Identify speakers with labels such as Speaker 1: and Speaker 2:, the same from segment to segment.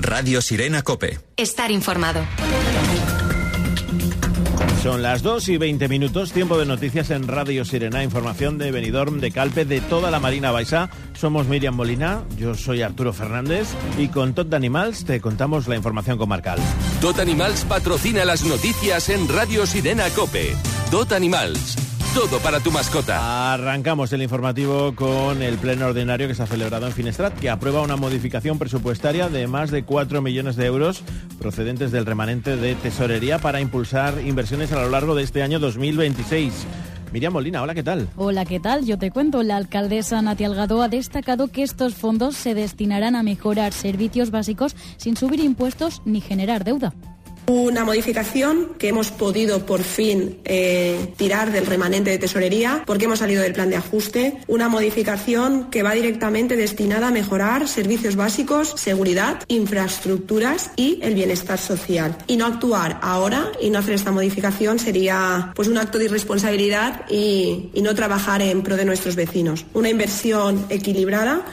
Speaker 1: Radio Sirena COPE.
Speaker 2: Estar informado.
Speaker 3: Son las 2:20, tiempo de noticias en Radio Sirena, información de Benidorm, de Calpe, de toda la Marina Baixa. Somos Míriam Molina, yo soy Arturo Fernández y con Tot Animals te contamos la información comarcal.
Speaker 4: Tot Animals patrocina las noticias en Radio Sirena COPE. Tot Animals. Todo para tu mascota.
Speaker 3: Arrancamos el informativo con el pleno ordinario que se ha celebrado en Finestrat, que aprueba una modificación presupuestaria de más de 4 millones de euros procedentes del remanente de tesorería para impulsar inversiones a lo largo de este año 2026. Míriam Molina, hola, ¿qué tal?
Speaker 5: Hola, ¿qué tal? Yo te cuento, la alcaldesa Nati Algado ha destacado que estos fondos se destinarán a mejorar servicios básicos sin subir impuestos ni generar deuda.
Speaker 6: Una modificación que hemos podido por fin tirar del remanente de tesorería porque hemos salido del plan de ajuste. Una modificación que va directamente destinada a mejorar servicios básicos, seguridad, infraestructuras y el bienestar social. Y no actuar ahora y no hacer esta modificación sería pues un acto de irresponsabilidad y no trabajar en pro de nuestros vecinos. Una inversión equilibrada.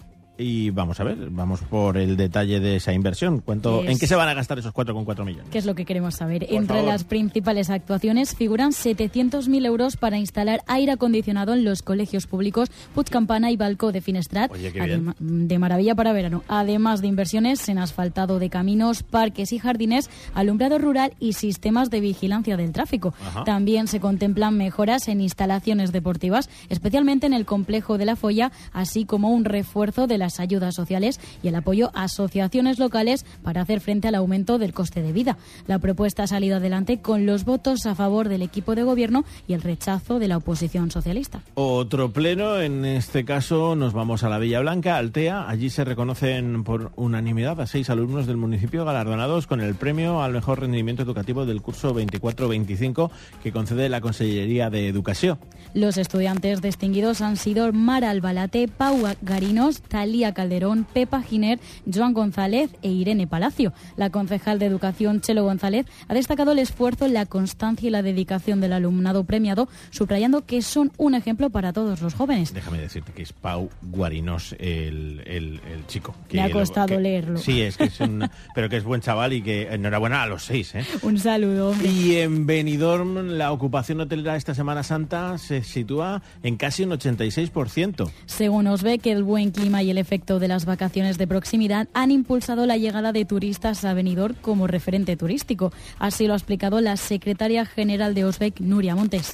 Speaker 3: Y vamos a ver, vamos por el detalle de esa inversión. ¿En qué se van a gastar esos 4,4 millones?
Speaker 5: ¿Qué es lo que queremos saber?
Speaker 3: Por
Speaker 5: Entre
Speaker 3: favor.
Speaker 5: las principales actuaciones figuran 700.000 euros para instalar aire acondicionado en los colegios públicos Puig Campana y Balcó de Finestrat.
Speaker 3: Oye, qué bien.
Speaker 5: De maravilla para verano. Además de inversiones en asfaltado de caminos, parques y jardines, alumbrado rural y sistemas de vigilancia del tráfico.
Speaker 3: Ajá.
Speaker 5: También se contemplan mejoras en instalaciones deportivas, especialmente en el complejo de La Folla, así como un refuerzo de las ayudas sociales y el apoyo a asociaciones locales para hacer frente al aumento del coste de vida. La propuesta ha salido adelante con los votos a favor del equipo de gobierno y el rechazo de la oposición socialista.
Speaker 3: Otro pleno, en este caso nos vamos a la Villa Blanca, Altea. Allí se reconocen por unanimidad a 6 alumnos del municipio galardonados con el premio al mejor rendimiento educativo del curso 24-25 que concede la Consellería de Educación.
Speaker 5: Los estudiantes distinguidos han sido Mara Albalate, Pau Garinos, Talía Calderón, Pepa Giner, Joan González e Irene Palacio. La concejal de Educación, Chelo González, ha destacado el esfuerzo, la constancia y la dedicación del alumnado premiado, subrayando que son un ejemplo para todos los jóvenes.
Speaker 3: Déjame decirte que es Pau Guarinos el chico.
Speaker 5: Me ha costado leerlo.
Speaker 3: Sí, es que pero que es buen chaval y que enhorabuena a los 6, ¿eh?
Speaker 5: Un saludo, hombre.
Speaker 3: Y en Benidorm la ocupación hotelera esta Semana Santa se sitúa en casi un 86%.
Speaker 5: Según Osbeck, el buen clima y el efecto de las vacaciones de proximidad han impulsado la llegada de turistas a Benidorm como referente turístico. Así lo ha explicado la secretaria general de Osbeck, Nuria Montes.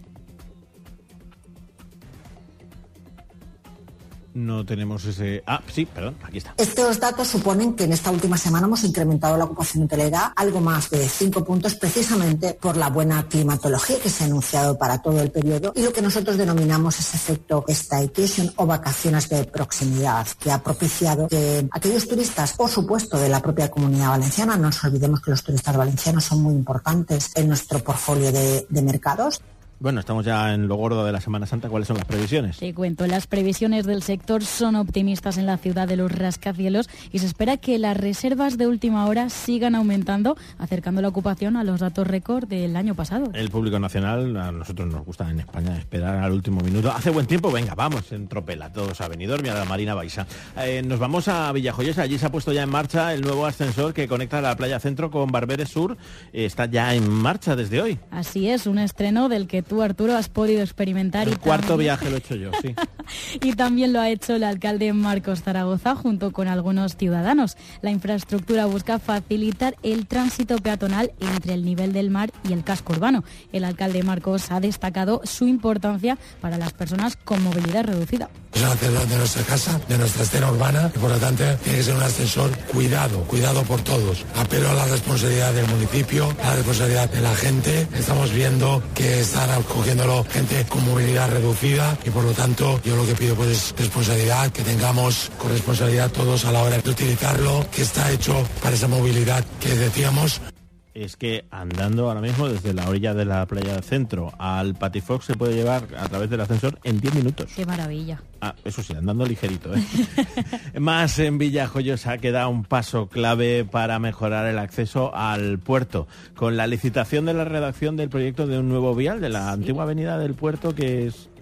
Speaker 3: No tenemos ese... sí, perdón, aquí está.
Speaker 7: Estos datos suponen que en esta última semana hemos incrementado la ocupación hotelera algo más de 5 puntos, precisamente por la buena climatología que se ha anunciado para todo el periodo y lo que nosotros denominamos ese efecto staycation o vacaciones de proximidad, que ha propiciado que aquellos turistas, por supuesto, de la propia Comunidad Valenciana, no nos olvidemos que los turistas valencianos son muy importantes en nuestro portfolio de mercados.
Speaker 3: Bueno, estamos ya en lo gordo de la Semana Santa. ¿Cuáles son las previsiones?
Speaker 5: Te cuento, las previsiones del sector son optimistas en la ciudad de los rascacielos y se espera que las reservas de última hora sigan aumentando, acercando la ocupación a los datos récord del año pasado.
Speaker 3: El público nacional, a nosotros nos gusta en España esperar al último minuto. Hace buen tiempo, venga, vamos en tropela, todos a Benidorm y a la Marina Baixa. Nos vamos a Villajoyosa, allí se ha puesto ya en marcha el nuevo ascensor que conecta la Playa Centro con Barberes Sur. Está ya en marcha desde hoy.
Speaker 5: Así es, un estreno del que tú, Arturo, has podido experimentar.
Speaker 3: El cuarto viaje lo he hecho yo, sí.
Speaker 5: Y también lo ha hecho el alcalde Marcos Zaragoza junto con algunos ciudadanos. La infraestructura busca facilitar el tránsito peatonal entre el nivel del mar y el casco urbano. El alcalde Marcos ha destacado su importancia para las personas con movilidad reducida.
Speaker 8: Es un ascensor de nuestra casa, de nuestra escena urbana, y por lo tanto tiene que ser un ascensor cuidado por todos. Apelo a la responsabilidad del municipio, a la responsabilidad de la gente. Estamos viendo que están acogiéndolo gente con movilidad reducida y por lo tanto yo lo que pido pues es responsabilidad, que tengamos corresponsabilidad todos a la hora de utilizarlo, que está hecho para esa movilidad que decíamos.
Speaker 3: Es que andando ahora mismo desde la orilla de la Playa del Centro al Patifox se puede llevar a través del ascensor en 10 minutos.
Speaker 5: ¡Qué maravilla!
Speaker 3: Eso sí, andando ligerito, ¿eh? Más en Villajoyosa queda un paso clave para mejorar el acceso al puerto, con la licitación de la redacción del proyecto de un nuevo vial de la antigua avenida del puerto que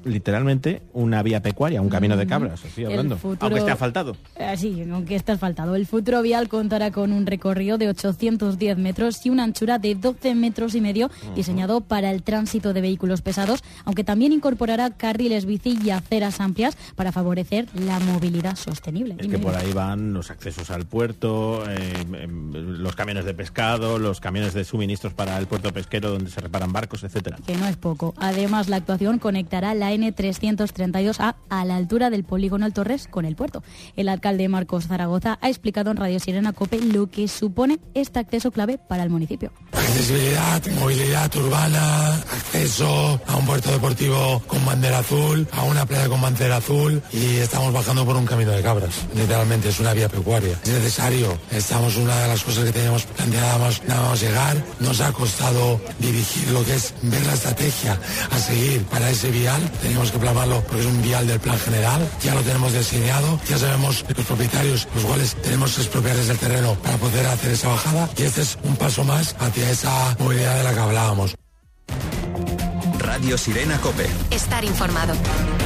Speaker 3: literalmente una vía pecuaria, un camino de cabras, así hablando, aunque esté asfaltado.
Speaker 5: Sí, aunque esté asfaltado. El futuro vial contará con un recorrido de 810 metros y una anchura de 12 metros y medio, diseñado para el tránsito de vehículos pesados, aunque también incorporará carriles bici y aceras amplias para favorecer la movilidad sostenible.
Speaker 3: Es que por ahí van los accesos al puerto, los camiones de pescado, los camiones de suministros para el puerto pesquero donde se reparan barcos, etcétera.
Speaker 5: Que no es poco. Además, la actuación conectará la N332A a la altura del polígono El Torres con el puerto. El alcalde Marcos Zaragoza ha explicado en Radio Sirena COPE lo que supone este acceso clave para el municipio.
Speaker 8: Accesibilidad, movilidad urbana, acceso a un puerto deportivo con bandera azul, a una playa con bandera azul, y estamos bajando por un camino de cabras. Literalmente es una vía pecuaria. Es necesario. Estamos una de las cosas que teníamos planteadas, nada más llegar. Nos ha costado dirigir lo que es ver la estrategia a seguir para ese vial. Teníamos que plasmarlo porque es un vial del plan general. Ya lo tenemos diseñado. Ya sabemos los propietarios, los cuales tenemos que expropiar desde el terreno para poder hacer esa bajada. Y este es un paso más hacia esa movilidad de la que hablábamos.
Speaker 1: Radio Sirena COPE.
Speaker 2: Estar informado.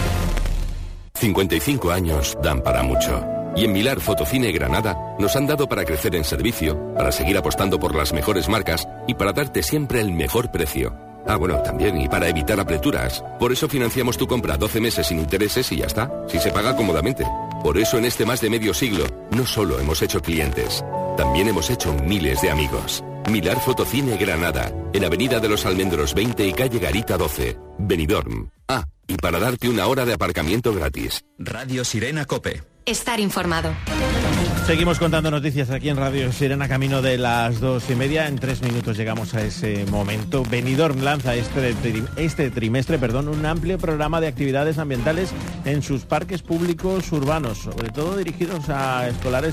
Speaker 4: 55 años dan para mucho. Y en Milar Fotocine Granada nos han dado para crecer en servicio, para seguir apostando por las mejores marcas y para darte siempre el mejor precio. Ah, bueno, también, y para evitar apreturas. Por eso financiamos tu compra 12 meses sin intereses y ya está, si se paga cómodamente. Por eso en este más de medio siglo, no solo hemos hecho clientes, también hemos hecho miles de amigos. Milar Fotocine Granada, en Avenida de los Almendros 20 y Calle Garita 12, Benidorm. Ah, y para darte una hora de aparcamiento gratis.
Speaker 1: Radio Sirena COPE.
Speaker 2: Estar informado.
Speaker 3: Seguimos contando noticias aquí en Radio Sirena, camino de las 2:30. En 3 minutos llegamos a ese momento. Benidorm lanza este trimestre, un amplio programa de actividades ambientales en sus parques públicos urbanos, sobre todo dirigidos a escolares,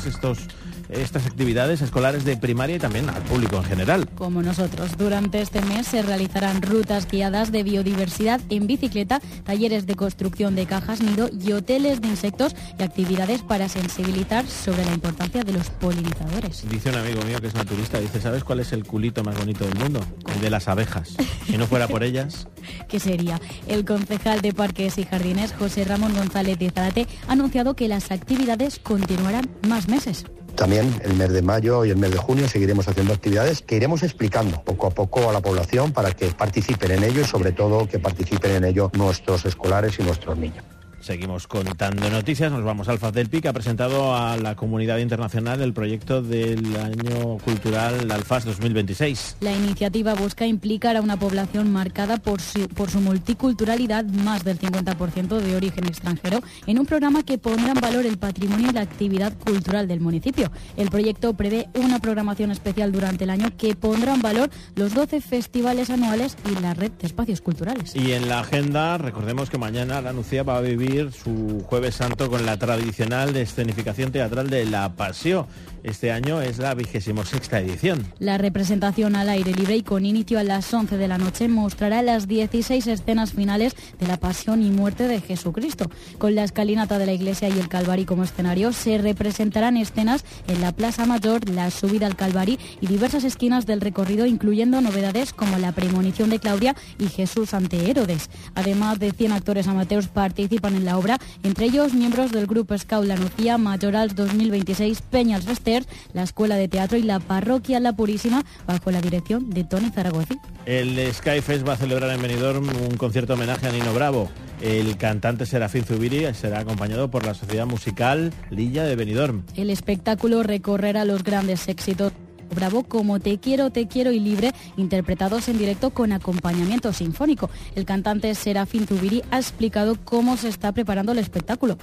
Speaker 3: estas actividades escolares de primaria y también al público en general.
Speaker 5: Como nosotros, durante este mes se realizarán rutas guiadas de biodiversidad en bicicleta, talleres de construcción de cajas nido y hoteles de insectos y actividades para sensibilizar sobre la importancia de los polinizadores.
Speaker 3: Dice un amigo mío que es naturista, dice, ¿sabes cuál es el culito más bonito del mundo? El de las abejas. Si no fuera por ellas...
Speaker 5: ¿Qué sería? El concejal de Parques y Jardines, José Ramón González de Zárate, ha anunciado que las actividades continuarán más meses.
Speaker 9: También el mes de mayo y el mes de junio seguiremos haciendo actividades que iremos explicando poco a poco a la población para que participen en ello y sobre todo que participen en ello nuestros escolares y nuestros niños.
Speaker 3: Seguimos contando noticias, nos vamos al FASDELPI, que ha presentado a la comunidad internacional el proyecto del año cultural Alfaz 2026.
Speaker 5: La iniciativa busca implicar a una población marcada por su multiculturalidad, más del 50% de origen extranjero, en un programa que pondrá en valor el patrimonio y la actividad cultural del municipio. El proyecto prevé una programación especial durante el año que pondrá en valor los 12 festivales anuales y la red de espacios culturales.
Speaker 3: Y en la agenda, recordemos que mañana la Nucía va a vivir su Jueves Santo con la tradicional escenificación teatral de La Pasión. Este año es la 26ª edición.
Speaker 5: La representación al aire libre y con inicio a las 11 de la noche mostrará las 16 escenas finales de la pasión y muerte de Jesucristo. Con la escalinata de la iglesia y el Calvario como escenario, se representarán escenas en la Plaza Mayor, la subida al Calvario y diversas esquinas del recorrido, incluyendo novedades como la premonición de Claudia y Jesús ante Herodes. Además de 100 actores amateurs participan en la obra, entre ellos miembros del grupo Scout La Nucía, Mayorals 2026, Peñas Vester, la Escuela de Teatro y la Parroquia La Purísima, bajo la dirección de Tony Zaragoza.
Speaker 3: El Skyfest va a celebrar en Benidorm un concierto homenaje a Nino Bravo. El cantante Serafín Zubiri será acompañado por la Sociedad Musical Lilla de Benidorm.
Speaker 5: El espectáculo recorrerá los grandes éxitos Bravo como Te quiero y Libre, interpretados en directo con acompañamiento sinfónico. El cantante Serafín Zubiri ha explicado cómo se está preparando el espectáculo.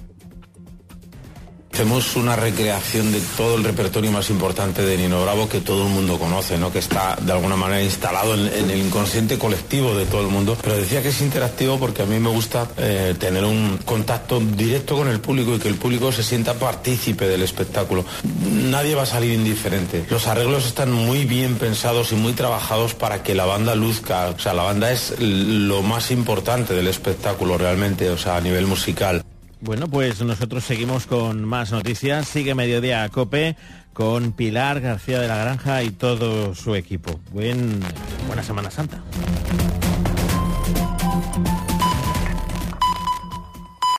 Speaker 10: Hacemos una recreación de todo el repertorio más importante de Nino Bravo que todo el mundo conoce, ¿no? Que está de alguna manera instalado en el inconsciente colectivo de todo el mundo. Pero decía que es interactivo porque a mí me gusta tener un contacto directo con el público y que el público se sienta partícipe del espectáculo. Nadie va a salir indiferente. Los arreglos están muy bien pensados y muy trabajados para que la banda luzca. O sea, la banda es lo más importante del espectáculo realmente, o sea, a nivel musical.
Speaker 3: Bueno, pues nosotros seguimos con más noticias. Sigue Mediodía COPE con Pilar García de la Granja y todo su equipo. Buena Semana Santa.